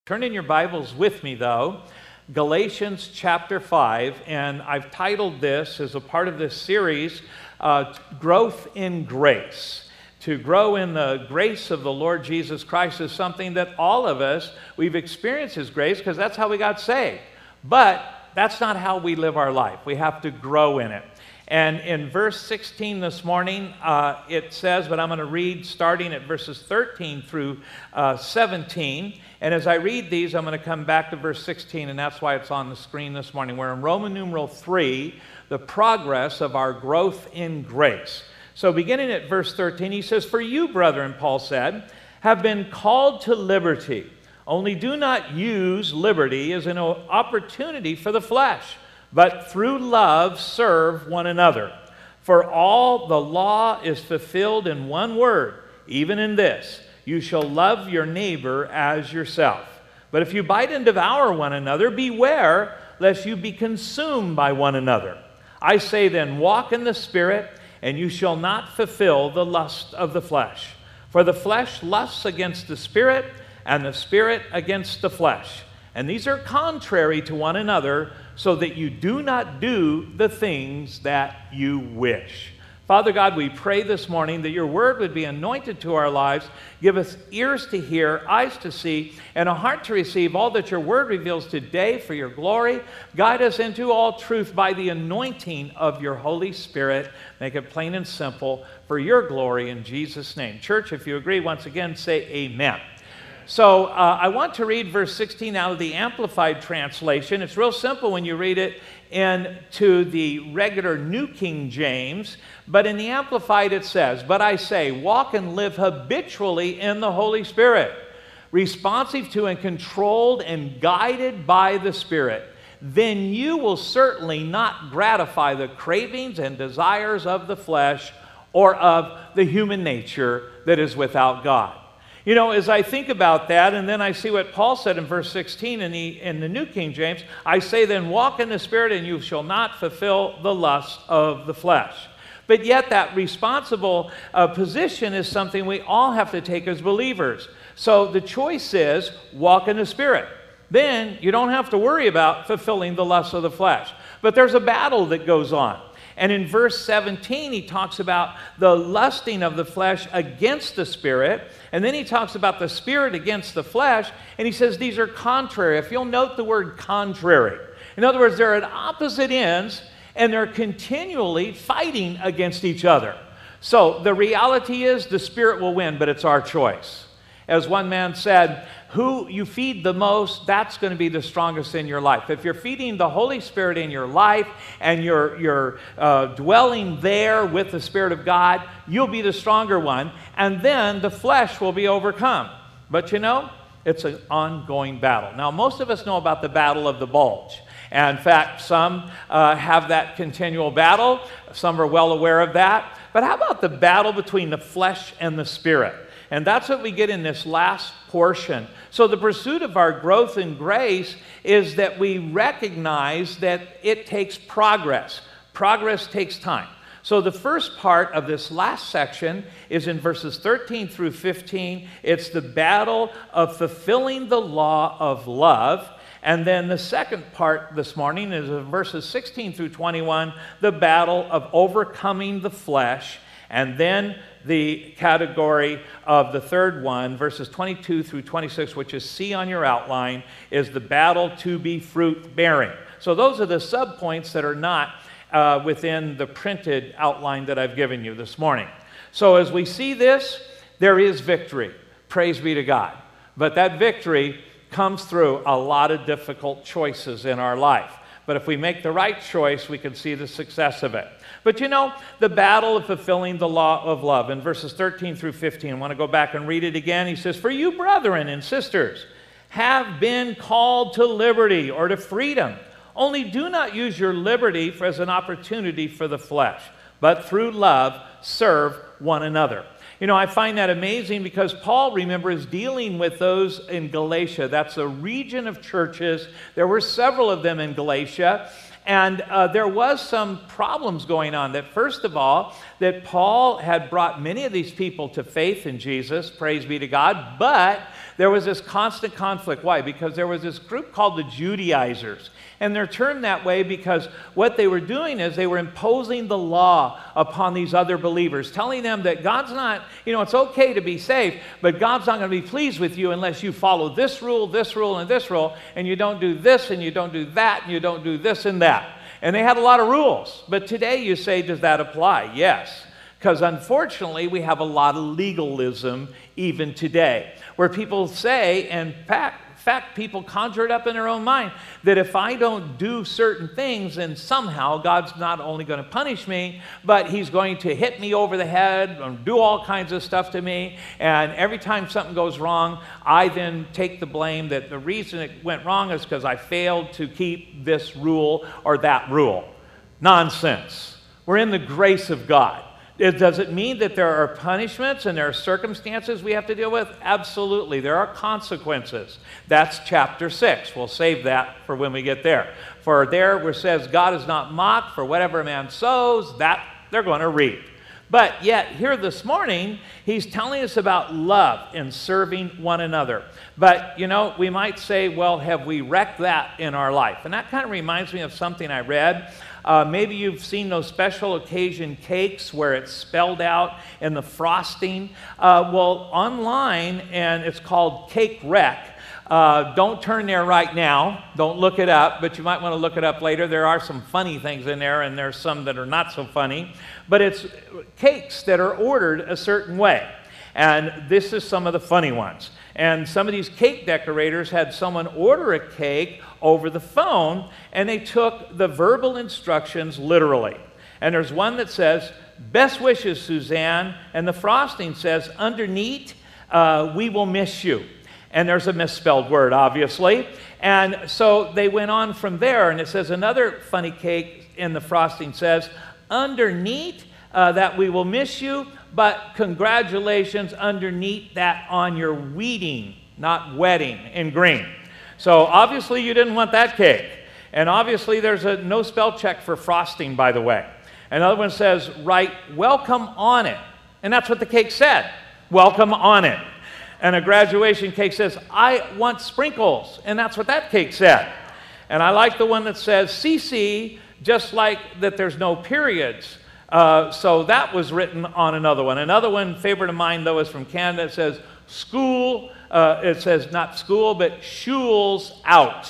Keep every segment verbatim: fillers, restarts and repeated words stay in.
Turn in your Bibles with me, though, Galatians chapter five, and I've titled this as a part of this series, uh, Growth in Grace. To grow in the grace of the Lord Jesus Christ is something that all of us, we've experienced His grace because that's how we got saved. But that's not how we live our life. We have to grow in it. And in verse sixteen this morning, uh, it says, but I'm going to read starting at verses thirteen through uh, seventeen. And as I read these, I'm going to come back to verse sixteen, and that's why it's on the screen this morning. We're in Roman numeral three, the progress of our growth in grace. So beginning at verse thirteen, he says, "For you, brethren," Paul said, "have been called to liberty. Only do not use liberty as an opportunity for the flesh, but through love serve one another. For all the law is fulfilled in one word, even in this: you shall love your neighbor as yourself. But if you bite and devour one another, beware lest you be consumed by one another. I say then, walk in the Spirit, and you shall not fulfill the lust of the flesh. For the flesh lusts against the Spirit, and the Spirit against the flesh. And these are contrary to one another, so that you do not do the things that you wish." Father God, we pray this morning that your word would be anointed to our lives. Give us ears to hear, eyes to see, and a heart to receive all that your word reveals today for your glory. Guide us into all truth by the anointing of your Holy Spirit. Make it plain and simple for your glory in Jesus' name. Church, if you agree, once again, say amen. So uh, I want to read verse sixteen out of the Amplified Translation. It's real simple when you read it into the regular New King James, but in the Amplified it says, "But I say, walk and live habitually in the Holy Spirit, responsive to and controlled and guided by the Spirit. Then you will certainly not gratify the cravings and desires of the flesh or of the human nature that is without God." You know, as I think about that, and then I see what Paul said in verse sixteen in the, in the New King James, "I say then, walk in the Spirit, and you shall not fulfill the lust of the flesh." But yet that responsible uh, position is something we all have to take as believers. So the choice is, walk in the Spirit. Then you don't have to worry about fulfilling the lust of the flesh. But there's a battle that goes on. And in verse seventeen, he talks about the lusting of the flesh against the Spirit. And then he talks about the Spirit against the flesh. And he says these are contrary. If you'll note the word contrary. In other words, they're at opposite ends, and they're continually fighting against each other. So the reality is the Spirit will win, but it's our choice. As one man said, who you feed the most, that's going to be the strongest in your life. If you're feeding the Holy Spirit in your life and you're, you're uh, dwelling there with the Spirit of God, you'll be the stronger one, and then the flesh will be overcome. But you know, it's an ongoing battle. Now, most of us know about the battle of the bulge. And in fact, some uh, have that continual battle. Some are well aware of that. But how about the battle between the flesh and the Spirit? And that's what we get in this last portion. So the pursuit of our growth in grace is that we recognize that it takes progress. Progress takes time. So the first part of this last section is in verses thirteen through fifteen. It's the battle of fulfilling the law of love. And then the second part this morning is in verses sixteen through twenty-one, the battle of overcoming the flesh. And then the category of the third one, verses twenty-two through twenty-six, which is C on your outline, is the battle to be fruit-bearing. So those are the subpoints that are not uh, within the printed outline that I've given you this morning. So as we see this, there is victory. Praise be to God. But that victory comes through a lot of difficult choices in our life. But if we make the right choice, we can see the success of it. But you know, the battle of fulfilling the law of love in verses thirteen through fifteen. I want to go back and read it again. He says, "For you, brethren and sisters, have been called to liberty," or to freedom. "Only do not use your liberty for, as an opportunity for the flesh, but through love serve one another." You know, I find that amazing because Paul, remember, is dealing with those in Galatia. That's a region of churches. There were several of them in Galatia. And uh, there was some problems going on. That first of all, that Paul had brought many of these people to faith in Jesus, praise be to God, but there was this constant conflict. Why? Because there was this group called the Judaizers. And they're termed that way because what they were doing is they were imposing the law upon these other believers, telling them that God's not, you know, it's okay to be saved, but God's not going to be pleased with you unless you follow this rule, this rule, and this rule, and you don't do this, and you don't do that, and you don't do this and that. And they had a lot of rules. But today you say, does that apply? Yes. Because unfortunately, we have a lot of legalism even today, where people say, in fact, In fact, people conjure it up in their own mind that if I don't do certain things, then somehow God's not only going to punish me, but he's going to hit me over the head and do all kinds of stuff to me. And every time something goes wrong, I then take the blame that the reason it went wrong is because I failed to keep this rule or that rule. Nonsense. We're in the grace of God. Does it mean that there are punishments and there are circumstances we have to deal with? Absolutely. There are consequences. That's chapter six. We'll save that for when we get there. For there where it says God is not mocked, for whatever a man sows, that they're going to reap. But yet here this morning, he's telling us about love and serving one another. But, you know, we might say, well, have we wrecked that in our life? And that kind of reminds me of something I read. Uh, maybe you've seen those special occasion cakes where it's spelled out in the frosting. Uh, well, online, and it's called Cake Wreck. Uh, don't turn there right now. Don't look it up, but you might want to look it up later. There are some funny things in there, and there's some that are not so funny. But it's cakes that are ordered a certain way. And this is some of the funny ones. And some of these cake decorators had someone order a cake over the phone, and they took the verbal instructions literally. And there's one that says, "Best wishes, Suzanne," and the frosting says, "Underneath, uh, we will miss you." And there's a misspelled word, obviously. And so they went on from there, and it says another funny cake in the frosting says, "Underneath uh, that we will miss you, but congratulations underneath that on your wedding," not wedding, in green. So obviously you didn't want that cake. And obviously there's a no spell check for frosting, by the way. Another one says, "Write welcome on it." And that's what the cake said, welcome on it. And a graduation cake says, "I want sprinkles." And that's what that cake said. And I like the one that says, "C C," just like that there's no periods. Uh, so that was written on another one. Another one, favorite of mine, though, is from Canada. It says, "School," uh, it says not school, but "Shules out."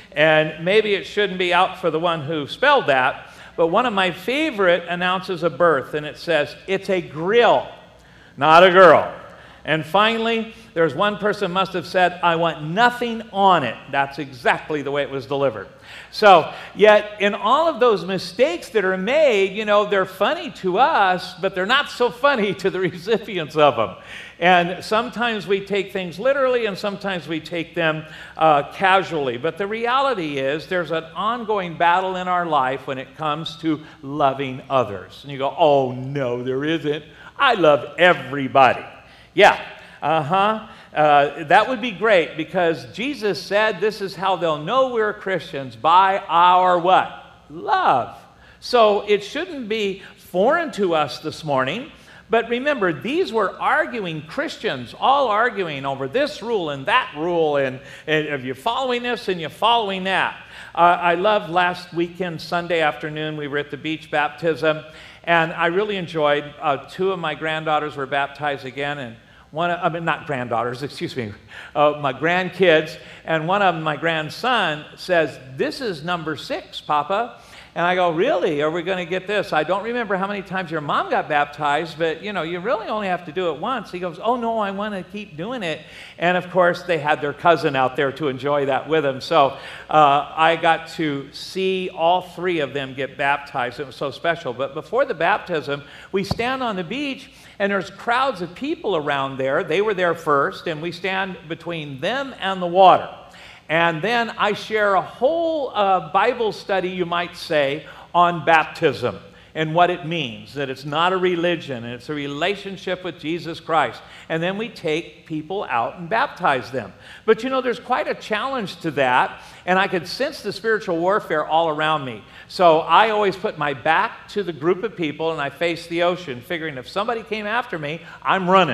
And maybe it shouldn't be out for the one who spelled that, but one of my favorite announces a birth, and it says, "It's a grill, not a girl." And finally, there's one person must have said, "I want nothing on it." That's exactly the way it was delivered. So, yet in all of those mistakes that are made, you know, they're funny to us, but they're not so funny to the recipients of them. And sometimes we take things literally, and sometimes we take them uh, casually. But the reality is there's an ongoing battle in our life when it comes to loving others. And you go, "Oh, no, there isn't. I love everybody." Yeah, uh-huh. Uh, that would be great, because Jesus said this is how they'll know we're Christians, by our what? Love. So it shouldn't be foreign to us this morning. But remember, these were arguing Christians, all arguing over this rule and that rule, and, and if you're following this and you're following that. Uh, I loved last weekend, Sunday afternoon, we were at the beach baptism, and I really enjoyed, uh, two of my granddaughters were baptized again, and one, I mean, not granddaughters, excuse me, uh, my grandkids, and one of them, my grandson, says, "This is number six, Papa." And I go, "Really? Are we going to get this? I don't remember how many times your mom got baptized, but, you know, you really only have to do it once." He goes, "Oh, no, I want to keep doing it." And, of course, they had their cousin out there to enjoy that with them. So uh, I got to see all three of them get baptized. It was so special. But before the baptism, we stand on the beach, and there's crowds of people around there. They were there first, and we stand between them and the water. And then I share a whole uh, Bible study, you might say, on baptism and what it means, that it's not a religion, and it's a relationship with Jesus Christ. And then we take people out and baptize them. But you know, there's quite a challenge to that, and I could sense the spiritual warfare all around me. So I always put my back to the group of people, and I face the ocean, figuring if somebody came after me, I'm running.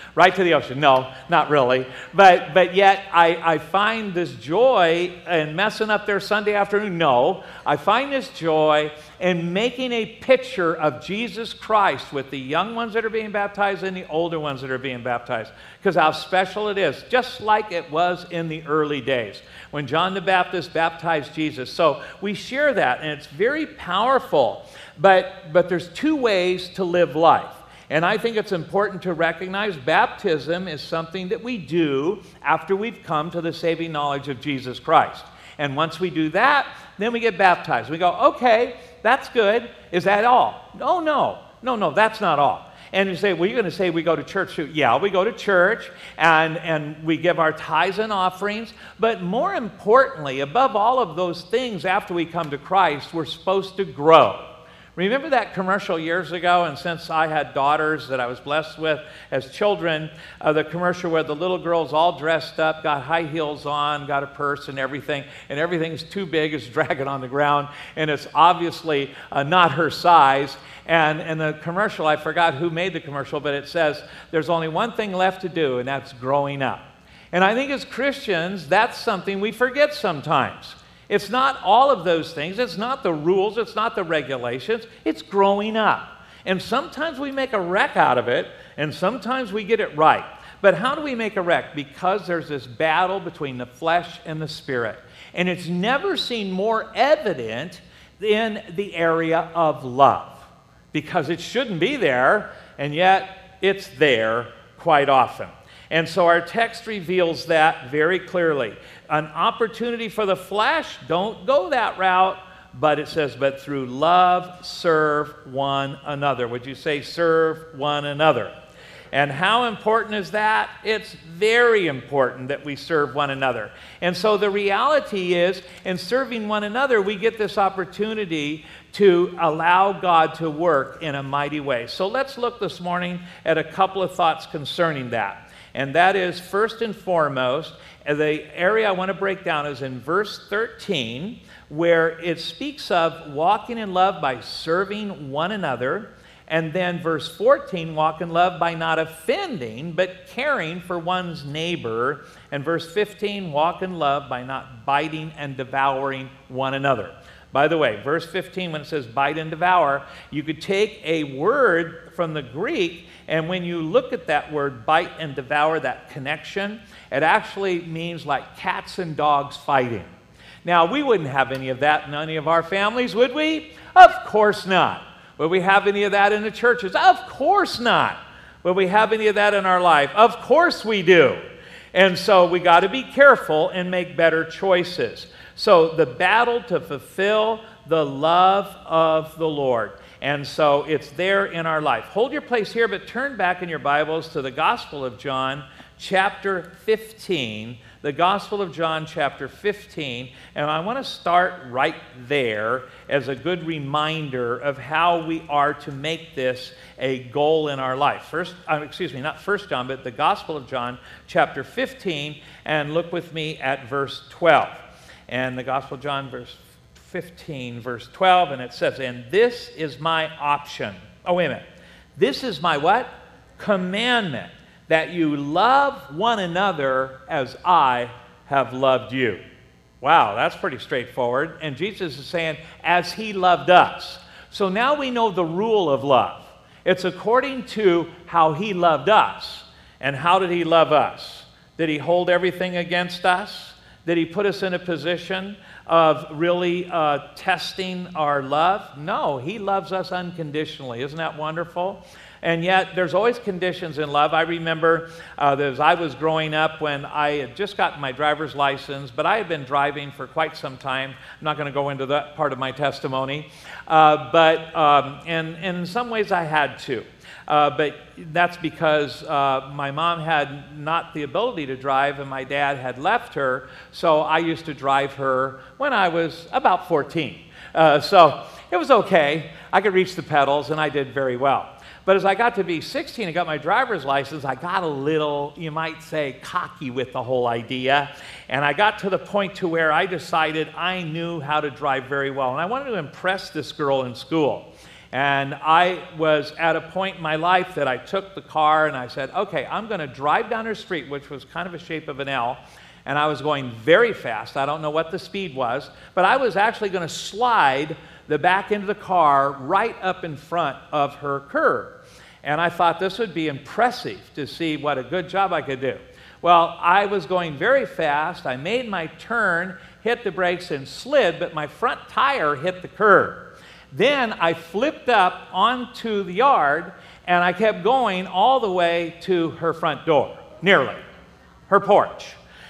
right to the ocean. No, not really. But, but yet I, I find this joy in messing up their Sunday afternoon. No, I find this joy in making a picture of Jesus Christ with the young ones that are being baptized and the older ones that are being baptized. Because how special it is, just like it was in the early days when John the Baptist baptized Jesus. So we share that, and it's very powerful. But, but there's two ways to live life. And I think it's important to recognize baptism is something that we do after we've come to the saving knowledge of Jesus Christ. And once we do that, then we get baptized. We go, okay, that's good. Is that all? No, no. No, no, that's not all. And you say, well, you're going to say we go to church too. Yeah, we go to church and, and we give our tithes and offerings. But more importantly, above all of those things, after we come to Christ, we're supposed to grow. Remember that commercial years ago? And since I had daughters that I was blessed with as children, uh, the commercial where the little girl's all dressed up, got high heels on, got a purse and everything, and everything's too big, it's dragging on the ground, and it's obviously uh, not her size. And in the commercial, I forgot who made the commercial, but it says, there's only one thing left to do, and that's growing up. And I think as Christians, that's something we forget sometimes. It's not all of those things. It's not the rules. It's not the regulations. It's growing up. And sometimes we make a wreck out of it, and sometimes we get it right. But how do we make a wreck? Because there's this battle between the flesh and the spirit. And it's never seen more evident in the area of love. Because it shouldn't be there, and yet it's there quite often. And so our text reveals that very clearly. An opportunity for the flesh, don't go that route, but it says, but through love, serve one another. Would you say serve one another? And how important is that? It's very important that we serve one another. And so the reality is, in serving one another, we get this opportunity to allow God to work in a mighty way. So let's look this morning at a couple of thoughts concerning that. And that is, first and foremost, the area I want to break down is in verse thirteen, where it speaks of walking in love by serving one another. And then verse fourteen, walk in love by not offending, but caring for one's neighbor. And verse fifteen, walk in love by not biting and devouring one another. By the way, verse fifteen, when it says bite and devour, you could take a word from the Greek, and when you look at that word, bite and devour, that connection, it actually means like cats and dogs fighting. Now, we wouldn't have any of that in any of our families, would we? Of course not. Would we have any of that in the churches? Of course not. Would we have any of that in our life? Of course we do. And so we got to be careful and make better choices. So the battle to fulfill the love of the Lord. And so it's there in our life. Hold your place here, but turn back in your Bibles to the Gospel of John, chapter fifteen. The Gospel of John, chapter fifteen. And I want to start right there as a good reminder of how we are to make this a goal in our life. First, uh, excuse me, not First John, but the Gospel of John, chapter fifteen. And look with me at verse twelve. And the Gospel of John, verse fifteen, verse twelve, and it says, and this is my option. Oh, wait a minute. This is my what? Commandment, that you love one another as I have loved you. Wow, that's pretty straightforward. And Jesus is saying, as he loved us. So now we know the rule of love. It's according to how he loved us. And how did he love us? Did he hold everything against us? Did he put us in a position of really uh, testing our love? No, he loves us unconditionally. Isn't that wonderful? And yet, there's always conditions in love. I remember uh, as I was growing up when I had just gotten my driver's license, but I had been driving for quite some time. I'm not going to go into that part of my testimony. Uh, but um, and, and in some ways, I had to. Uh, but that's because uh, my mom had not the ability to drive and my dad had left her, so I used to drive her when I was about fourteen. Uh, so it was okay. I could reach the pedals and I did very well. But as I got to be sixteen and got my driver's license, I got a little, you might say, cocky with the whole idea. And I got to the point to where I decided I knew how to drive very well. And I wanted to impress this girl in school. And I was at a point in my life that I took the car and I said, okay, I'm going to drive down her street, which was kind of a shape of an L, and I was going very fast. I don't know what the speed was, but I was actually going to slide the back end of the car right up in front of her curb. And I thought this would be impressive to see what a good job I could do. Well, I was going very fast. I made my turn, hit the brakes, and slid, but my front tire hit the curb. Then I flipped up onto the yard, and I kept going all the way to her front door, nearly, her porch.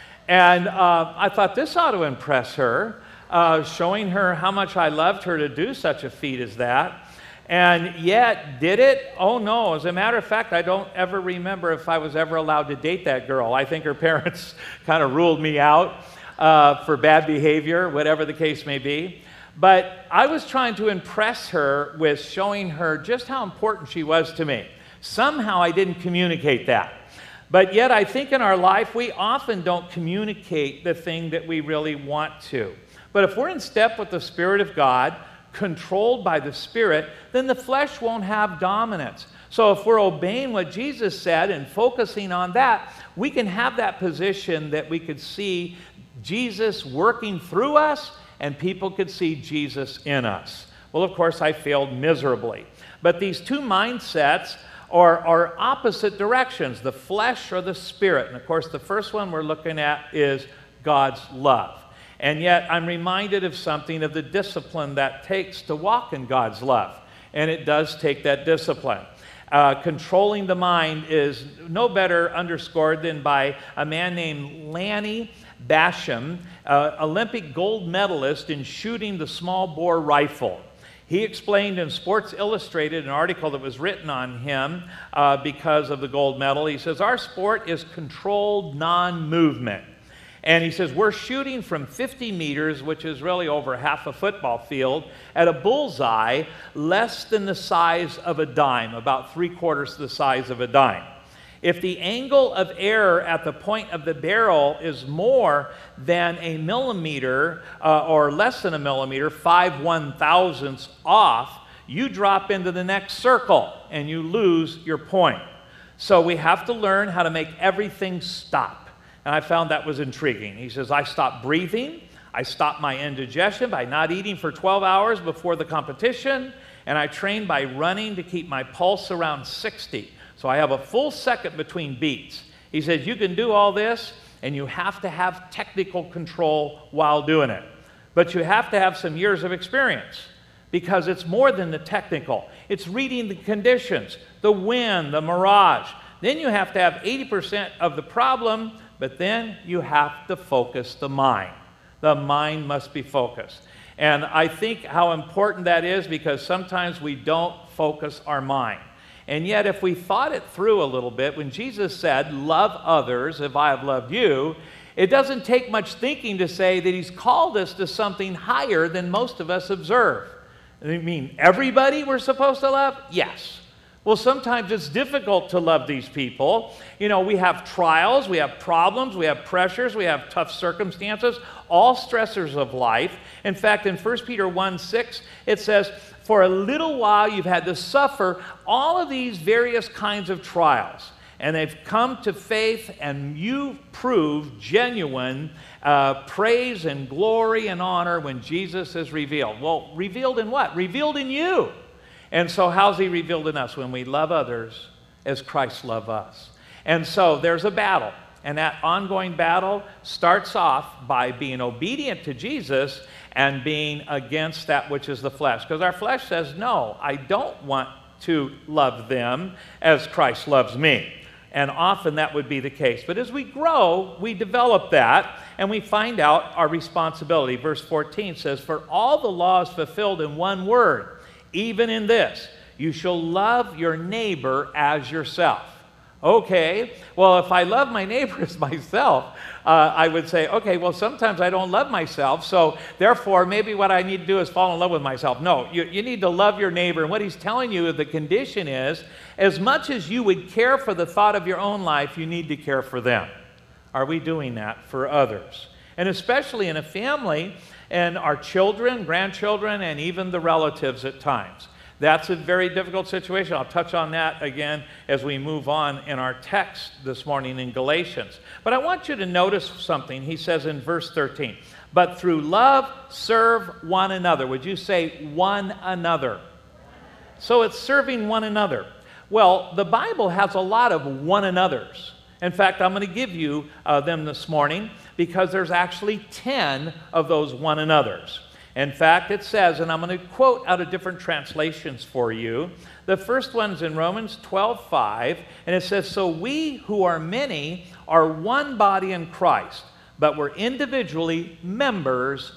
And uh, I thought this ought to impress her, uh, showing her how much I loved her to do such a feat as that. And yet, did it? Oh no. As a matter of fact, I don't ever remember if I was ever allowed to date that girl. I think her parents kind of ruled me out uh, for bad behavior, whatever the case may be. But I was trying to impress her with showing her just how important she was to me. Somehow I didn't communicate that. But yet I think in our life we often don't communicate the thing that we really want to. But if we're in step with the Spirit of God, controlled by the Spirit, then the flesh won't have dominance. So if we're obeying what Jesus said and focusing on that, we can have that position that we could see Jesus working through us and people could see Jesus in us. Well, of course, I failed miserably. But these two mindsets are, are opposite directions, the flesh or the spirit. And of course, the first one we're looking at is God's love. And yet, I'm reminded of something of the discipline that takes to walk in God's love. And it does take that discipline. Uh, controlling the mind is no better underscored than by a man named Lanny Basham, uh, Olympic gold medalist in shooting the small bore rifle. He explained in Sports Illustrated, an article that was written on him uh, because of the gold medal, he says, our sport is controlled non-movement. And he says, we're shooting from fifty meters, which is really over half a football field, at a bullseye less than the size of a dime, about three quarters the size of a dime. If the angle of error at the point of the barrel is more than a millimeter uh, or less than a millimeter, five one-thousandths off, you drop into the next circle and you lose your point. So we have to learn how to make everything stop. And I found that was intriguing. He says, I stopped breathing. I stopped my indigestion by not eating for twelve hours before the competition. And I trained by running to keep my pulse around sixty. So I have a full second between beats. He says, you can do all this, and you have to have technical control while doing it. But you have to have some years of experience, because it's more than the technical. It's reading the conditions, the wind, the mirage. Then you have to have eighty percent of the problem, but then you have to focus the mind. The mind must be focused. And I think how important that is, because sometimes we don't focus our mind. And yet, if we thought it through a little bit, when Jesus said, love others if I have loved you, it doesn't take much thinking to say that he's called us to something higher than most of us observe. I mean, everybody we're supposed to love? Yes. Well, sometimes it's difficult to love these people. You know, we have trials, we have problems, we have pressures, we have tough circumstances, all stressors of life. In fact, in First Peter one six, it says, for a little while you've had to suffer all of these various kinds of trials, and they've come to faith, and you prove genuine uh, praise and glory and honor when Jesus is revealed. Well, revealed in what? Revealed in you. And so how's he revealed in us? When we love others as Christ loved us. And so there's a battle. And that ongoing battle starts off by being obedient to Jesus and being against that which is the flesh. Because our flesh says, no, I don't want to love them as Christ loves me. And often that would be the case. But as we grow, we develop that, and we find out our responsibility. Verse fourteen says, for all the law is fulfilled in one word, even in this, you shall love your neighbor as yourself. Okay, well, if I love my neighbor as myself, uh, I would say, okay, well, sometimes I don't love myself, so therefore maybe what I need to do is fall in love with myself. No, you, you need to love your neighbor. And what he's telling you, the condition is, as much as you would care for the thought of your own life, you need to care for them. Are we doing that for others? And especially in a family, and our children, grandchildren, and even the relatives at times. That's a very difficult situation. I'll touch on that again as we move on in our text this morning in Galatians. But I want you to notice something. He says in verse thirteen, but through love serve one another. Would you say one another? So it's serving one another. Well, the Bible has a lot of one another's. In fact, I'm going to give you uh, them this morning because there's actually ten of those one another's. In fact, it says, and I'm going to quote out of different translations for you. The first one's in Romans twelve five, and it says, so we who are many are one body in Christ, but we're individually members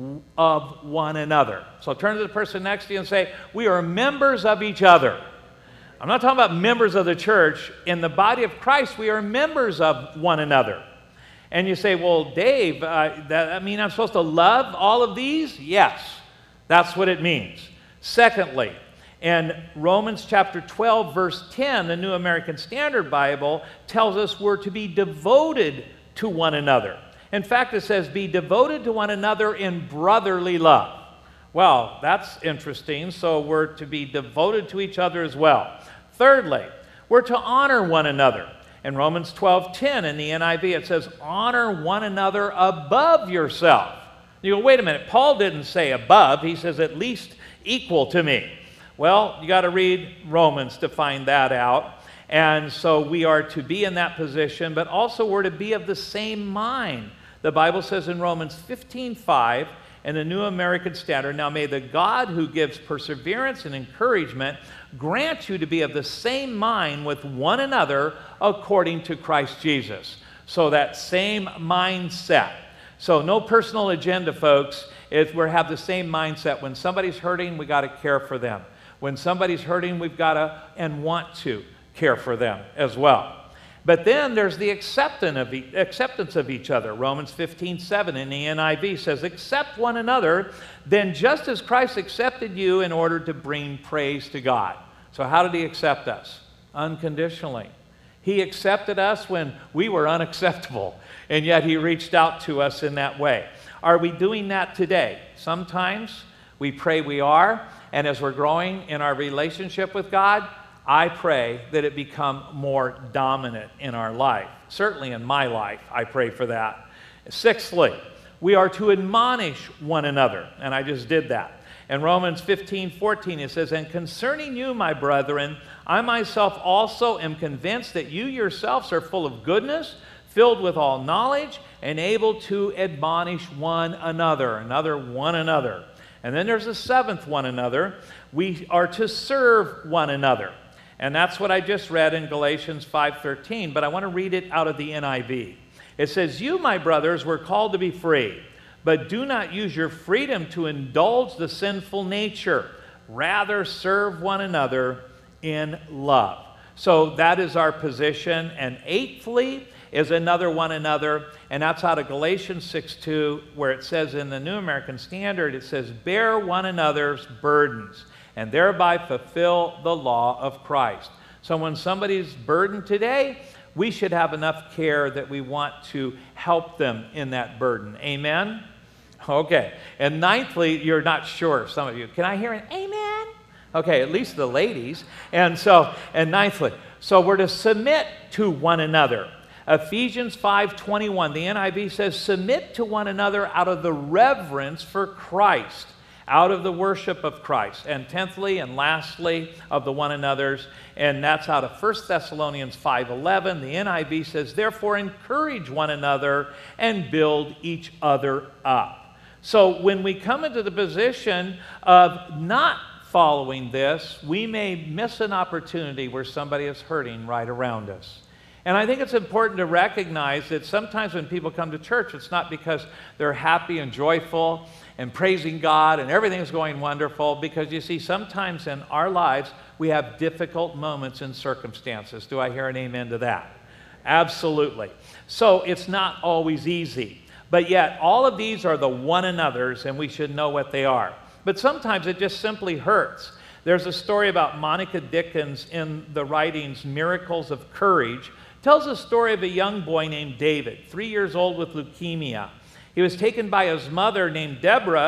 of one another. So turn to the person next to you and say, we are members of each other. I'm not talking about members of the church. In the body of Christ, we are members of one another. And you say, well, Dave, uh, that, I mean, I'm supposed to love all of these? Yes, that's what it means. Secondly, in Romans chapter twelve, verse ten, the New American Standard Bible tells us we're to be devoted to one another. In fact, it says, be devoted to one another in brotherly love. Well, that's interesting. So we're to be devoted to each other as well. Thirdly, we're to honor one another. In Romans twelve ten in the N I V, it says, honor one another above yourself. You go, wait a minute, Paul didn't say above. He says at least equal to me. Well, you got to read Romans to find that out. And so we are to be in that position, but also we're to be of the same mind. The Bible says in Romans fifteen five, in the New American Standard, now may the God who gives perseverance and encouragement grant you to be of the same mind with one another according to Christ Jesus. So that same mindset. So no personal agenda, folks. If we have the same mindset. When somebody's hurting, we got to care for them. When somebody's hurting, we've got to and want to care for them as well. But then there's the acceptance of, e- acceptance of each other. Romans fifteen seven in the N I V says, accept one another, then just as Christ accepted you in order to bring praise to God. So how did he accept us? Unconditionally. He accepted us when we were unacceptable, and yet he reached out to us in that way. Are we doing that today? Sometimes we pray we are, and as we're growing in our relationship with God, I pray that it become more dominant in our life. Certainly in my life, I pray for that. Sixthly, we are to admonish one another, and I just did that. In Romans fifteen fourteen, it says, and concerning you, my brethren, I myself also am convinced that you yourselves are full of goodness, filled with all knowledge, and able to admonish one another. Another one another. And then there's a seventh one another. We are to serve one another. And that's what I just read in Galatians five thirteen, but I want to read it out of the N I V. It says, you, my brothers, were called to be free, but do not use your freedom to indulge the sinful nature. Rather, serve one another in love. So that is our position. And eighthly is another one another, and that's out of Galatians six two, where it says in the New American Standard, it says, bear one another's burdens, and thereby fulfill the law of Christ. So when somebody's burdened today, we should have enough care that we want to help them in that burden. Amen? Okay. And ninthly, you're not sure, some of you. Can I hear an amen? Okay, at least the ladies. And so, and ninthly, so we're to submit to one another. Ephesians five twenty-one, the N I V says, submit to one another out of the reverence for Christ, out of the worship of Christ. And tenthly and lastly of the one another's, and that's out of First Thessalonians five eleven, the N I V says, therefore encourage one another and build each other up. So when we come into the position of not following this, we may miss an opportunity where somebody is hurting right around us. And I think it's important to recognize that sometimes when people come to church, it's not because they're happy and joyful and praising God and everything is going wonderful, because you see, sometimes in our lives, we have difficult moments and circumstances. Do I hear an amen to that? Absolutely. So it's not always easy. But yet, all of these are the one another's, and we should know what they are. But sometimes it just simply hurts. There's a story about Monica Dickens in the writings Miracles of Courage. Tells a story of a young boy named David, three years old with leukemia. He was taken by his mother named Deborah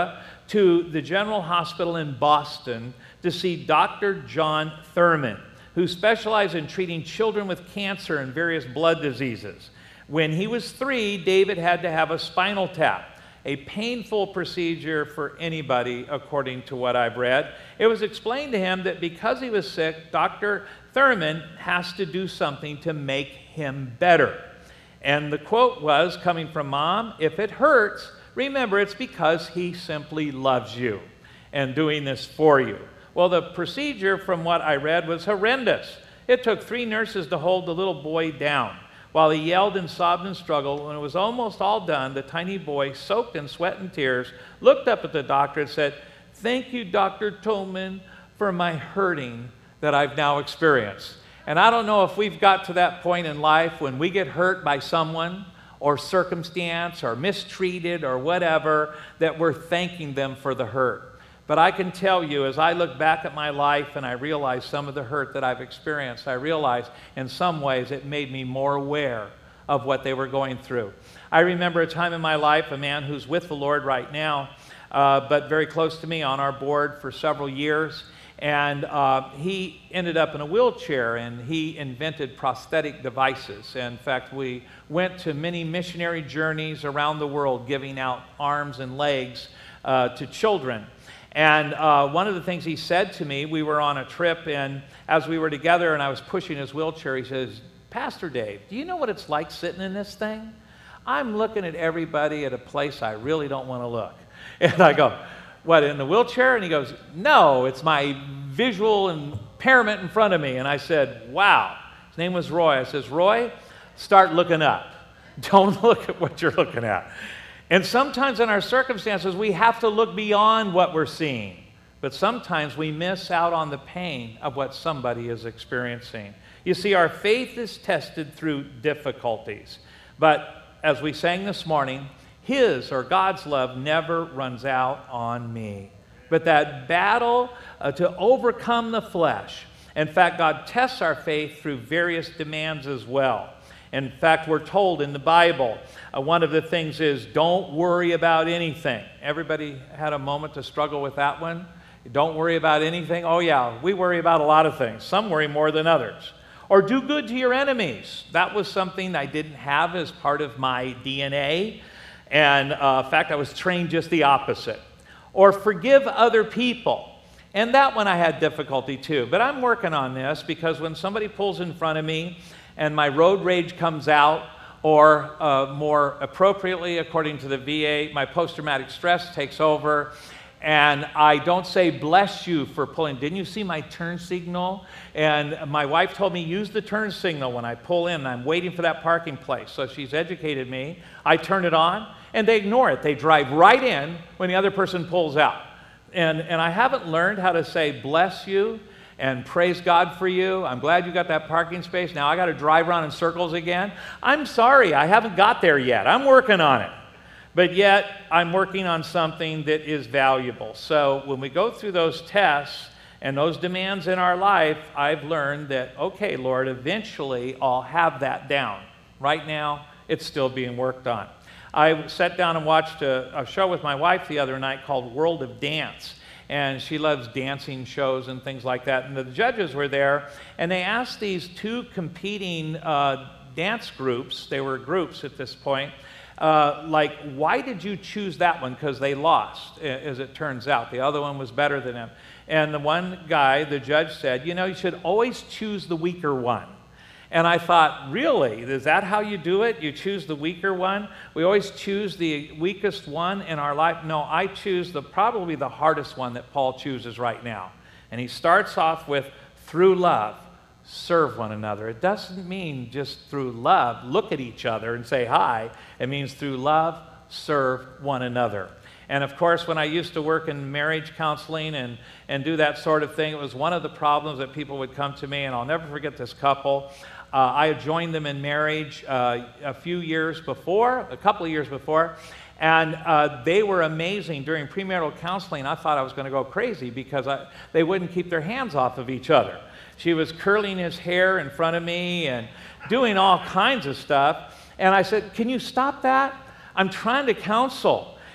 to the General Hospital in Boston to see Doctor John Thurman, who specialized in treating children with cancer and various blood diseases. When he was three, David had to have a spinal tap, a painful procedure for anybody, according to what I've read. It was explained to him that because he was sick, Doctor Thurman has to do something to make him better. And the quote was, coming from Mom, "If it hurts, remember it's because he simply loves you and doing this for you." Well, the procedure, from what I read, was horrendous. It took three nurses to hold the little boy down while he yelled and sobbed and struggled. When it was almost all done, the tiny boy, soaked in sweat and tears, looked up at the doctor and said, "Thank you, Doctor Tolman, for my hurting that I've now experienced." And I don't know if we've got to that point in life when we get hurt by someone or circumstance or mistreated or whatever, that we're thanking them for the hurt. But I can tell you, as I look back at my life and I realize some of the hurt that I've experienced, I realize in some ways it made me more aware of what they were going through. I remember a time in my life, a man who's with the Lord right now, uh, but very close to me, on our board for several years. And uh, he ended up in a wheelchair, and he invented prosthetic devices. In fact, we went to many missionary journeys around the world giving out arms and legs uh, to children. And uh, one of the things he said to me, we were on a trip, and as we were together and I was pushing his wheelchair, he says, "Pastor Dave, do you know what it's like sitting in this thing? I'm looking at everybody at a place I really don't want to look." And I go, "What, in the wheelchair?" And he goes, "No, it's my visual impairment in front of me." And I said, "Wow." His name was Roy. I says, "Roy, start looking up. Don't look at what you're looking at." And sometimes in our circumstances, we have to look beyond what we're seeing. But sometimes we miss out on the pain of what somebody is experiencing. You see, our faith is tested through difficulties. But as we sang this morning, His, or God's, love never runs out on me. But that battle uh, to overcome the flesh. In fact, God tests our faith through various demands as well. In fact, we're told in the Bible, uh, one of the things is, don't worry about anything. Everybody had a moment to struggle with that one? Don't worry about anything? Oh yeah, we worry about a lot of things. Some worry more than others. Or do good to your enemies. That was something I didn't have as part of my D N A. And uh, in fact, I was trained just the opposite. Or forgive other people. And that one I had difficulty too. But I'm working on this, because when somebody pulls in front of me and my road rage comes out, or uh, more appropriately, according to the V A, my post-traumatic stress takes over, and I don't say bless you for pulling. Didn't you see my turn signal? And my wife told me, use the turn signal when I pull in. I'm waiting for that parking place. So she's educated me. I turn it on, and they ignore it. They drive right in when the other person pulls out. And, and I haven't learned how to say bless you and praise God for you. I'm glad you got that parking space. Now I got to drive around in circles again. I'm sorry, I haven't got there yet. I'm working on it. But yet, I'm working on something that is valuable. So when we go through those tests and those demands in our life, I've learned that, okay, Lord, eventually I'll have that down. Right now, it's still being worked on. I sat down and watched a, a show with my wife the other night called World of Dance. And she loves dancing shows and things like that. And the judges were there, and they asked these two competing uh, dance groups, they were groups at this point, Uh, like, why did you choose that one? Because they lost, as it turns out. The other one was better than him. And the one guy, the judge, said, you know, you should always choose the weaker one. And I thought, really? Is that how you do it? You choose the weaker one? We always choose the weakest one in our life? No, I choose the probably the hardest one that Paul chooses right now. And he starts off with, through love, serve one another. It doesn't mean just through love, look at each other and say hi. It means through love, serve one another. And of course, when I used to work in marriage counseling and, and do that sort of thing, it was one of the problems that people would come to me, and I'll never forget this couple. Uh, I had joined them in marriage uh, a few years before, a couple of years before, and uh, they were amazing. During premarital counseling, I thought I was going to go crazy because I, they wouldn't keep their hands off of each other. She was curling his hair in front of me and doing all kinds of stuff. And I said, can you stop that? I'm trying to counsel.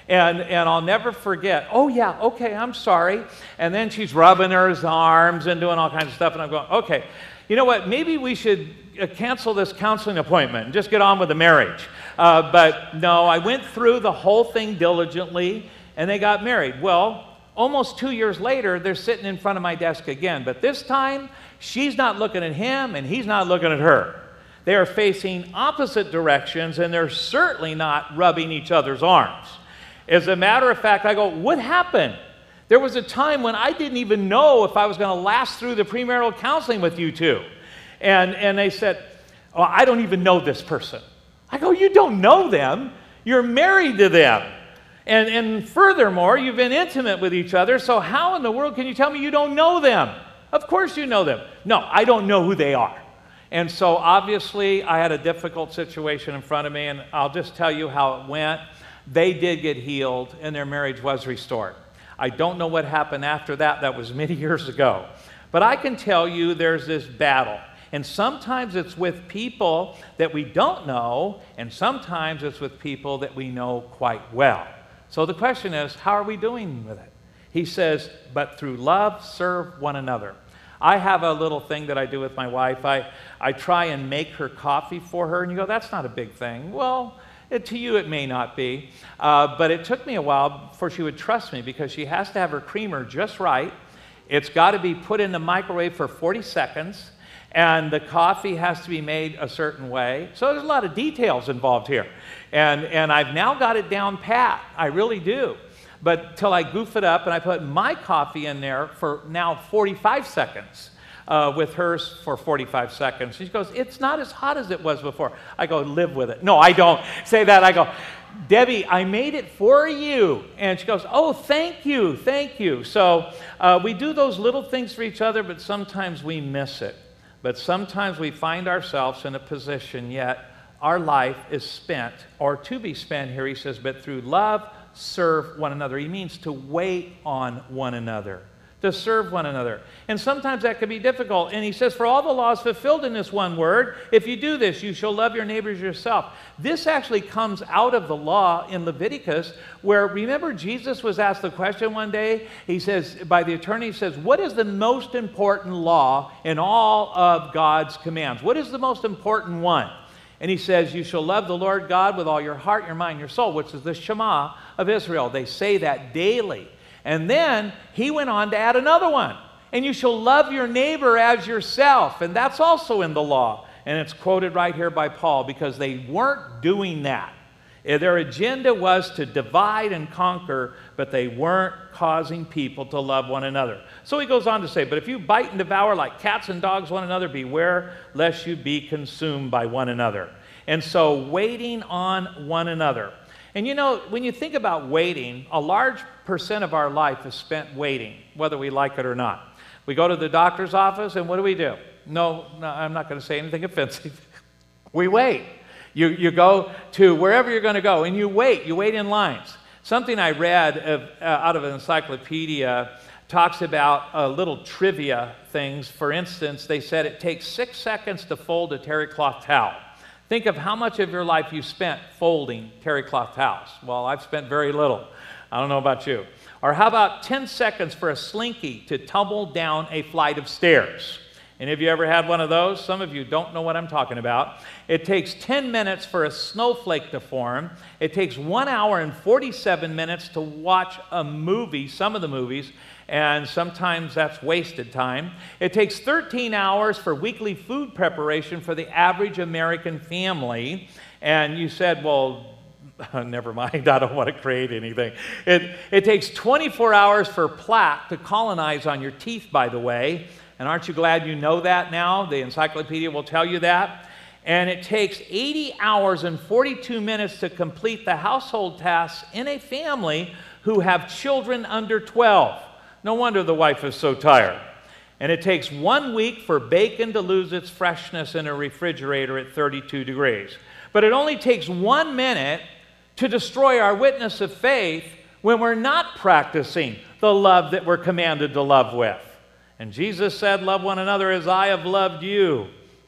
And, and I'll never forget, oh yeah, okay, I'm sorry. And then she's rubbing her arms and doing all kinds of stuff. And I'm going, okay, you know what, maybe we should uh, cancel this counseling appointment and just get on with the marriage. Uh, but no, I went through the whole thing diligently, and they got married. Well, almost two years later, they're sitting in front of my desk again. But this time, she's not looking at him, and he's not looking at her. They are facing opposite directions, and they're certainly not rubbing each other's arms. As a matter of fact, I go, what happened? There was a time when I didn't even know if I was going to last through the premarital counseling with you two. And, and they said, oh, I don't even know this person. I go, you don't know them. You're married to them. And, and furthermore, you've been intimate with each other, so how in the world can you tell me you don't know them? Of course you know them. No, I don't know who they are. And so obviously I had a difficult situation in front of me, and I'll just tell you how it went. They did get healed, and their marriage was restored. I don't know what happened after that. That was many years ago. But I can tell you there's this battle. And sometimes it's with people that we don't know, and sometimes it's with people that we know quite well. So the question is, how are we doing with it? He says, but through love, serve one another. I have a little thing that I do with my wife. I, I try and make her coffee for her, and you go, that's not a big thing. Well, It, to you, it may not be, uh, but it took me a while before she would trust me, because she has to have her creamer just right. It's got to be put in the microwave for forty seconds, and the coffee has to be made a certain way. So there's a lot of details involved here, and, and I've now got it down pat. I really do. But till I goof it up, and I put my coffee in there for now forty-five seconds. Uh, with hers for forty-five seconds. She goes, it's not as hot as it was before. I go, live with it. No, I don't say that. I go, Debbie, I made it for you. And she goes, oh, thank you, thank you. So uh, we do those little things for each other, but sometimes we miss it. But sometimes we find ourselves in a position, yet our life is spent, or to be spent here, he says, but through love, serve one another. He means to wait on one another, to serve one another. And sometimes that can be difficult. And he says, for all the laws fulfilled in this one word, if you do this, you shall love your neighbors yourself. This actually comes out of the law in Leviticus, where, remember, Jesus was asked the question one day. He says, by the attorney, he says, what is the most important law in all of God's commands? What is the most important one? And he says, you shall love the Lord God with all your heart, your mind, your soul, which is the Shema of Israel. They say that daily. And then he went on to add another one. And you shall love your neighbor as yourself. And that's also in the law. And it's quoted right here by Paul, because they weren't doing that. Their agenda was to divide and conquer, but they weren't causing people to love one another. So he goes on to say, but if you bite and devour like cats and dogs one another, beware lest you be consumed by one another. And so waiting on one another. And you know, when you think about waiting, a large percent of our life is spent waiting, whether we like it or not. We go to the doctor's office, and what do we do? No, no I'm not going to say anything offensive. We wait. You, you go to wherever you're going to go, and you wait. You wait in lines. Something I read of, uh, out of an encyclopedia talks about uh, little trivia things. For instance, they said it takes six seconds to fold a terry cloth towel. Think of how much of your life you spent folding terry cloth towels. Well, I've spent very little. I don't know about you. Or how about ten seconds for a slinky to tumble down a flight of stairs? Any of you ever had one of those? Some of you don't know what I'm talking about. It takes ten minutes for a snowflake to form. It takes one hour and forty-seven minutes to watch a movie, some of the movies, and sometimes that's wasted time. It takes thirteen hours for weekly food preparation for the average American family. And you said, well, never mind, I don't want to create anything. It, it takes twenty-four hours for plaque to colonize on your teeth, by the way. And aren't you glad you know that now? The encyclopedia will tell you that. And it takes eighty hours and forty-two minutes to complete the household tasks in a family who have children under twelve. No wonder the wife is so tired. And it takes one week for bacon to lose its freshness in a refrigerator at thirty-two degrees. But it only takes one minute to destroy our witness of faith when we're not practicing the love that we're commanded to love with. And Jesus said, love one another as I have loved you.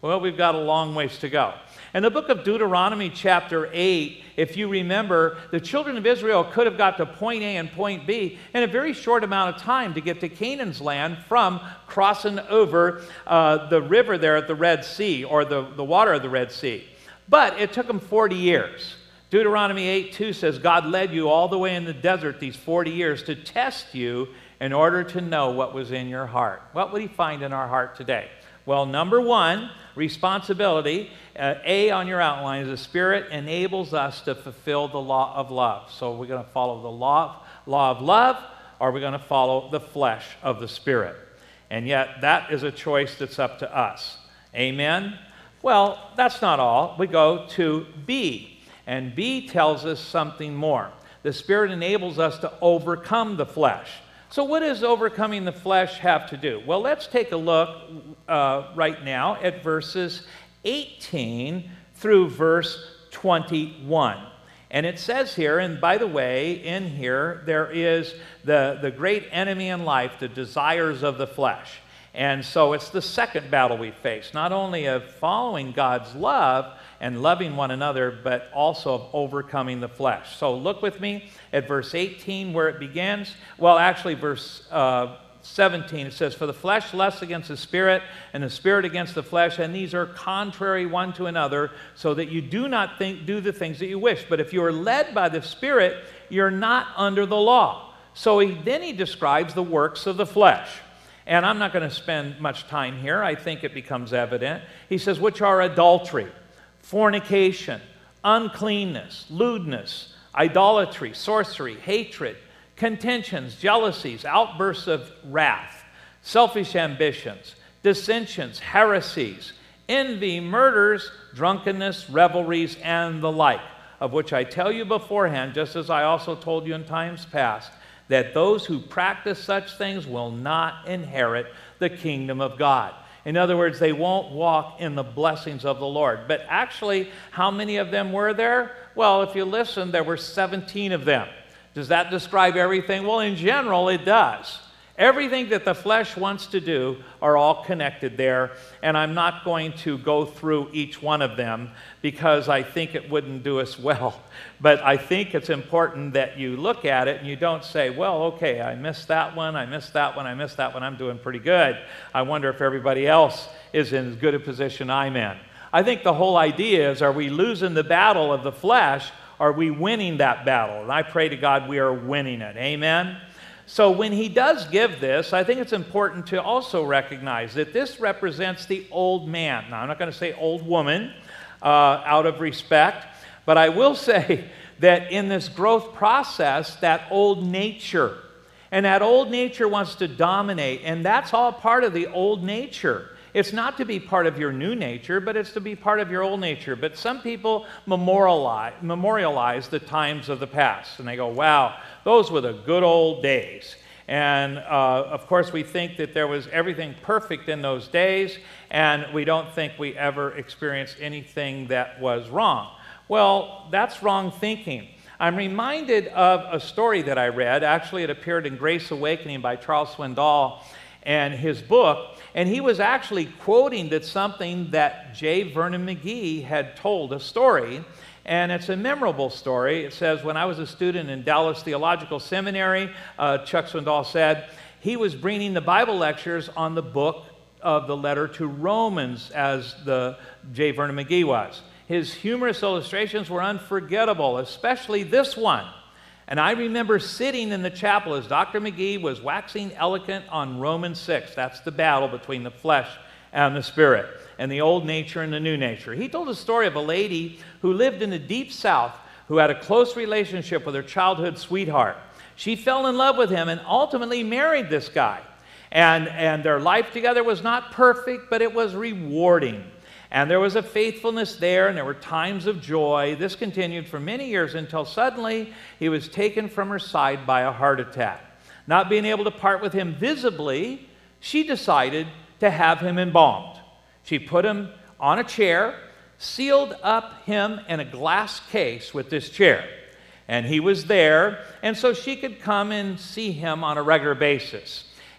Well, we've got a long ways to go. In the book of Deuteronomy chapter eight, if you remember, the children of Israel could have got to point A and point B in a very short amount of time to get to Canaan's land from crossing over uh, the river there at the Red Sea, or the, the water of the Red Sea. But it took them forty years. Deuteronomy eight two says, God led you all the way in the desert these forty years to test you in order to know what was in your heart. What would he find in our heart today? Well, number one, responsibility. Uh, A on your outline is the Spirit enables us to fulfill the law of love. So we're going to follow the law, law of love, or we're going to follow the flesh of the Spirit. And yet that is a choice that's up to us. Amen? Well, that's not all. We go to B. And B tells us something more. The Spirit enables us to overcome the flesh. So what does overcoming the flesh have to do? Well, let's take a look uh, right now at verses eighteen through verse twenty-one. And it says here, and by the way, in here, there is the, the great enemy in life, the desires of the flesh. And so it's the second battle we face, not only of following God's love and loving one another, but also of overcoming the flesh. So look with me at verse eighteen where it begins. Well, actually, verse uh, seventeen, it says, for the flesh lusts against the Spirit, and the Spirit against the flesh, and these are contrary one to another, so that you do not think, do the things that you wish. But if you are led by the Spirit, you're not under the law. So he, then he describes the works of the flesh. And I'm not going to spend much time here. I think it becomes evident. He says, which are adultery, fornication, uncleanness, lewdness, idolatry, sorcery, hatred, contentions, jealousies, outbursts of wrath, selfish ambitions, dissensions, heresies, envy, murders, drunkenness, revelries, and the like, of which I tell you beforehand, just as I also told you in times past, that those who practice such things will not inherit the kingdom of God. In other words, they won't walk in the blessings of the Lord. But actually, how many of them were there? Well, if you listen, there were seventeen of them. Does that describe everything? Well, in general, it does. Everything that the flesh wants to do are all connected there, and I'm not going to go through each one of them because I think it wouldn't do us well. But I think it's important that you look at it and you don't say, well, okay, I missed that one, I missed that one, I missed that one, I'm doing pretty good. I wonder if everybody else is in as good a position I'm in. I think the whole idea is, are we losing the battle of the flesh? Are we winning that battle? And I pray to God we are winning it. Amen? So when he does give this, I think it's important to also recognize that this represents the old man. Now, I'm not going to say old woman uh, out of respect, but I will say that in this growth process, that old nature, and that old nature wants to dominate, and that's all part of the old nature. It's not to be part of your new nature, but it's to be part of your old nature. But some people memorialize, memorialize the times of the past, and they go, wow, those were the good old days. And uh, of course, we think that there was everything perfect in those days, and we don't think we ever experienced anything that was wrong. Well, that's wrong thinking. I'm reminded of a story that I read. Actually, it appeared in Grace Awakening by Charles Swindoll and his book. And he was actually quoting that something that J. Vernon McGee had told, a story. And it's a memorable story. It says, when I was a student in Dallas Theological Seminary, uh, Chuck Swindoll said, he was bringing the Bible lectures on the book of the letter to Romans, as the J. Vernon McGee was. His humorous illustrations were unforgettable, especially this one. And I remember sitting in the chapel as Doctor McGee was waxing eloquent on Romans six. That's the battle between the flesh and the spirit, and the old nature and the new nature. He told a story of a lady who lived in the deep south who had a close relationship with her childhood sweetheart. She fell in love with him and ultimately married this guy. And, and their life together was not perfect, but it was rewarding. And there was a faithfulness there, and there were times of joy. This continued for many years until suddenly he was taken from her side by a heart attack. Not being able to part with him visibly, she decided to have him embalmed. She put him on a chair, sealed up him in a glass case with this chair. And he was there, and so she could come and see him on a regular basis.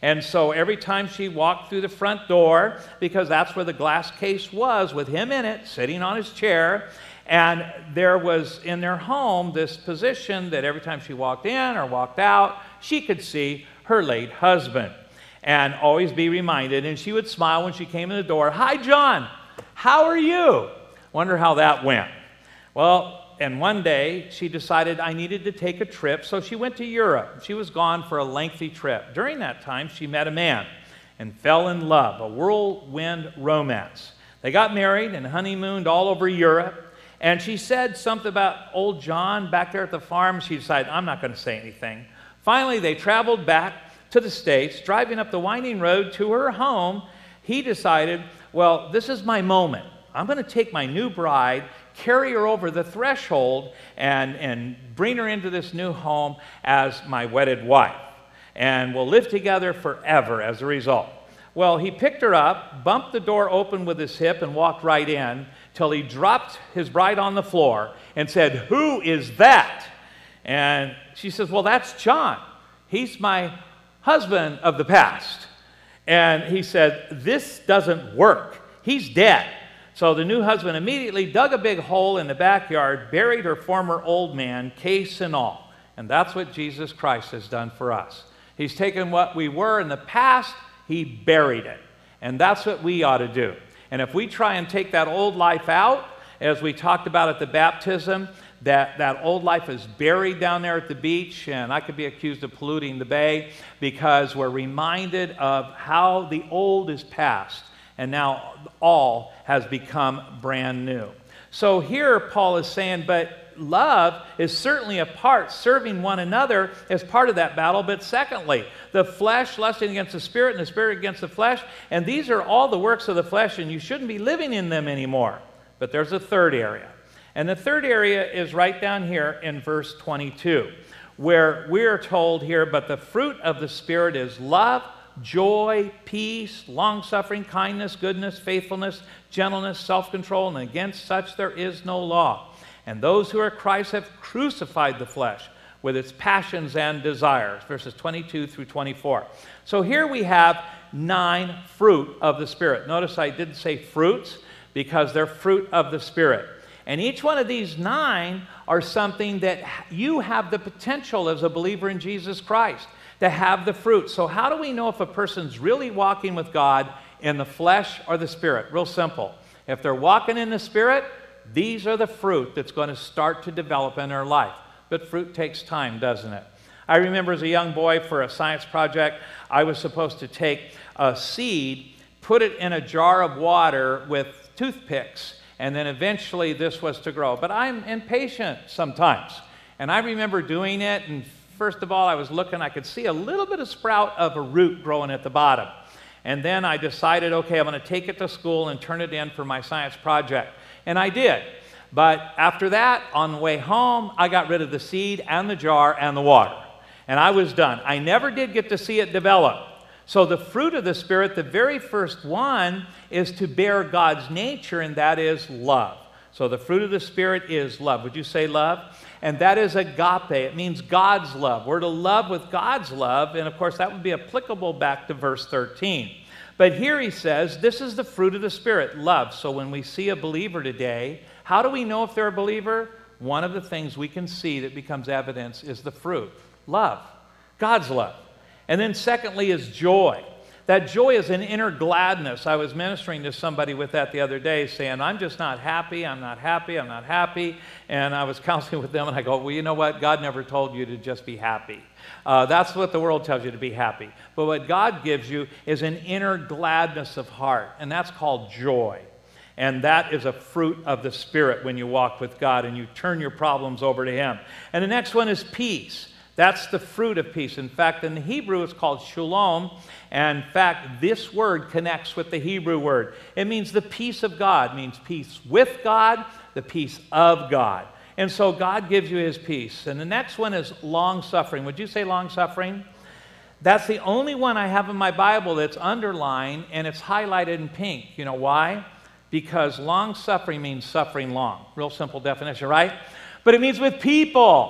And so every time she walked through the front door, because that's where the glass case was with him in it, sitting on his chair, and there was in their home this position that every time she walked in or walked out, she could see her late husband and always be reminded. And she would smile when she came in the door. "Hi, John. How are you?" Wonder how that went. Well, and one day she decided I needed to take a trip, so she went to Europe. She was gone for a lengthy trip. During that time, she met a man and fell in love, a whirlwind romance. They got married and honeymooned all over Europe. And she said something about old John back there at the farm. She decided, I'm not going to say anything. Finally, they traveled back to the States. Driving up the winding road to her home, he decided, well, this is my moment. I'm going to take my new bride, carry her over the threshold, and, and bring her into this new home as my wedded wife. And we'll live together forever as a result. Well, he picked her up, bumped the door open with his hip, and walked right in till he dropped his bride on the floor and said, "Who is that?" And she says, "Well, that's John. He's my husband of the past." And he said, "This doesn't work. He's dead." So the new husband immediately dug a big hole in the backyard, buried her former old man, case and all. And that's what Jesus Christ has done for us. He's taken what we were in the past, he buried it. And that's what we ought to do. And if we try and take that old life out, as we talked about at the baptism, that, that old life is buried down there at the beach, and I could be accused of polluting the bay because we're reminded of how the old is past, and now all has become brand new. So here Paul is saying, but love is certainly a part, serving one another as part of that battle. But secondly, the flesh lusting against the spirit and the spirit against the flesh. And these are all the works of the flesh, and you shouldn't be living in them anymore. But there's a third area. And the third area is right down here in verse twenty-two, where we're told here, but the fruit of the Spirit is love, joy, peace, long-suffering, kindness, goodness, faithfulness, gentleness, self-control, and against such there is no law. And those who are Christ have crucified the flesh with its passions and desires. Verses twenty-two through twenty-four. So here we have nine fruit of the Spirit. Notice I didn't say fruits because they're fruit of the Spirit. And each one of these nine are something that you have the potential as a believer in Jesus Christ to have the fruit. So how do we know if a person's really walking with God in the flesh or the Spirit? Real simple. If they're walking in the Spirit, these are the fruit that's going to start to develop in their life. But fruit takes time, doesn't it? I remember as a young boy for a science project, I was supposed to take a seed, put it in a jar of water with toothpicks, and then eventually this was to grow. But I'm impatient sometimes. And I remember doing it, and first of all, I was looking, I could see a little bit of sprout of a root growing at the bottom. And then I decided, okay, I'm going to take it to school and turn it in for my science project. And I did. But after that, on the way home, I got rid of the seed and the jar and the water. And I was done. I never did get to see it develop. So the fruit of the Spirit, the very first one, is to bear God's nature, and that is love. So the fruit of the Spirit is love. Would you say love? And that is agape. It means God's love. We're to love with God's love, and of course that would be applicable back to verse thirteen. But here he says, this is the fruit of the Spirit, love. So when we see a believer today, how do we know if they're a believer? One of the things we can see that becomes evidence is the fruit, love, God's love. And then secondly is joy. That joy is an inner gladness. I was ministering to somebody with that the other day, saying, I'm just not happy, I'm not happy, I'm not happy. And I was counseling with them, and I go, well, you know what? God never told you to just be happy. Uh, that's what the world tells you, to be happy. But what God gives you is an inner gladness of heart, and that's called joy. And that is a fruit of the Spirit when you walk with God and you turn your problems over to Him. And the next one is peace. That's the fruit of peace. In fact, in the Hebrew, it's called shalom. And in fact, this word connects with the Hebrew word. It means the peace of God. It means peace with God, the peace of God. And so God gives you His peace. And the next one is long-suffering. Would you say long-suffering? That's the only one I have in my Bible that's underlined, and it's highlighted in pink. You know why? Because long-suffering means suffering long. Real simple definition, right? But it means with people.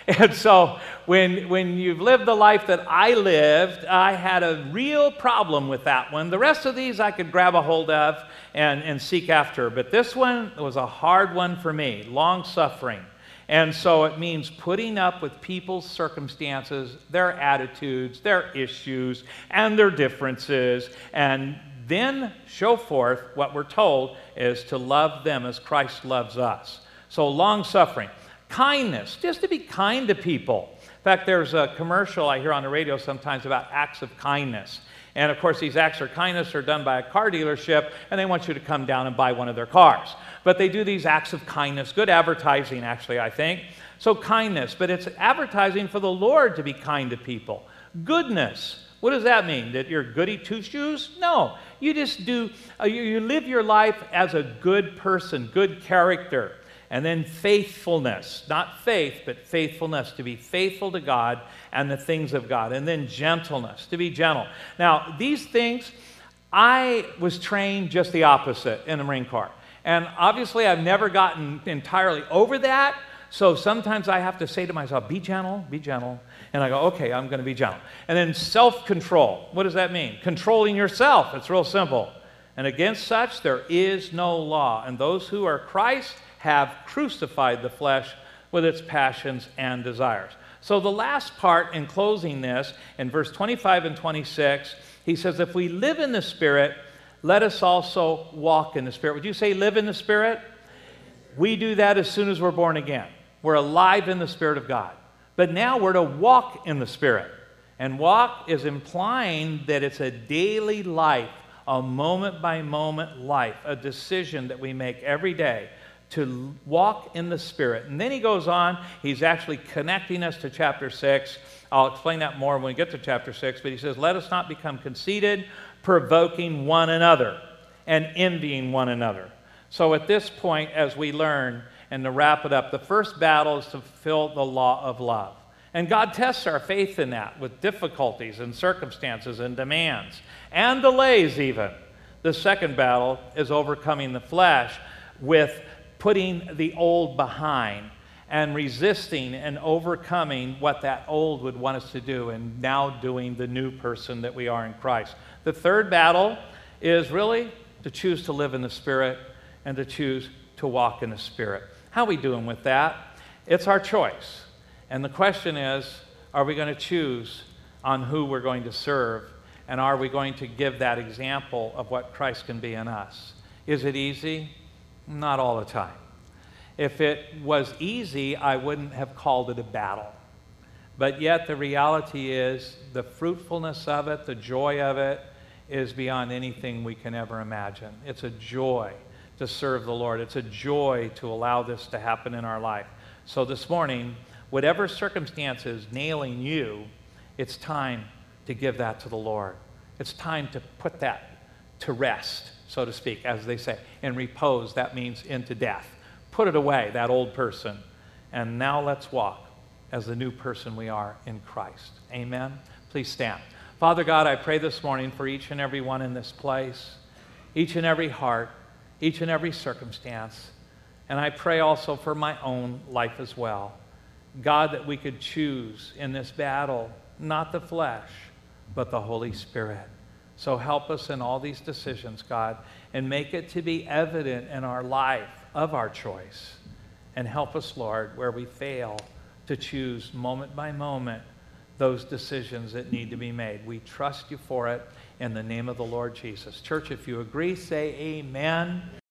And so when, when you've lived the life that I lived, I had a real problem with that one. The rest of these I could grab a hold of and, and seek after. But this one was a hard one for me, long-suffering. And so it means putting up with people's circumstances, their attitudes, their issues, and their differences, and then show forth what we're told is to love them as Christ loves us. So long-suffering. Kindness, just to be kind to people. In fact, there's a commercial I hear on the radio sometimes about acts of kindness. And of course, these acts of kindness are done by a car dealership, and they want you to come down and buy one of their cars. But they do these acts of kindness. Good advertising, actually, I think. So kindness, but it's advertising for the Lord to be kind to people. Goodness. What does that mean? That you're goody two-shoes? No. You just do, uh, you, you live your life as a good person, good character. And then faithfulness, not faith, but faithfulness, to be faithful to God and the things of God. And then gentleness, to be gentle. Now, these things, I was trained just the opposite in the Marine Corps. And obviously, I've never gotten entirely over that. So sometimes I have to say to myself, be gentle, be gentle. And I go, okay, I'm going to be gentle. And then self-control. What does that mean? Controlling yourself. It's real simple. And against such, there is no law. And those who are Christ have crucified the flesh with its passions and desires. So the last part in closing this, in verse twenty-five and twenty-six, he says, if we live in the Spirit, let us also walk in the Spirit. Would you say live in the Spirit? We do that as soon as we're born again. We're alive in the Spirit of God. But now we're to walk in the Spirit. And walk is implying that it's a daily life, a moment-by-moment life, a decision that we make every day to walk in the Spirit. And then he goes on, he's actually connecting us to chapter six. I'll explain that more when we get to chapter six, but he says, let us not become conceited, provoking one another, and envying one another. So at this point, as we learn, and to wrap it up, the first battle is to fulfill the law of love. And God tests our faith in that with difficulties and circumstances and demands, and delays even. The second battle is overcoming the flesh with putting the old behind and resisting and overcoming what that old would want us to do and now doing the new person that we are in Christ. The third battle is really to choose to live in the Spirit and to choose to walk in the Spirit. How are we doing with that? It's our choice. And the question is, are we going to choose on who we're going to serve? And are we going to give that example of what Christ can be in us? Is it easy? Not all the time. If it was easy, I wouldn't have called it a battle. But yet the reality is the fruitfulness of it, the joy of it, is beyond anything we can ever imagine. It's a joy to serve the Lord. It's a joy to allow this to happen in our life. So this morning, whatever circumstance is nailing you, it's time to give that to the Lord. It's time to put that to rest, so to speak, as they say. And repose, that means into death. Put it away, that old person. And now let's walk as the new person we are in Christ. Amen? Please stand. Father God, I pray this morning for each and every one in this place, each and every heart, each and every circumstance. And I pray also for my own life as well. God, that we could choose in this battle, not the flesh, but the Holy Spirit. So help us in all these decisions, God, and make it to be evident in our life of our choice. And help us, Lord, where we fail to choose moment by moment those decisions that need to be made. We trust you for it in the name of the Lord Jesus. Church, if you agree, say amen.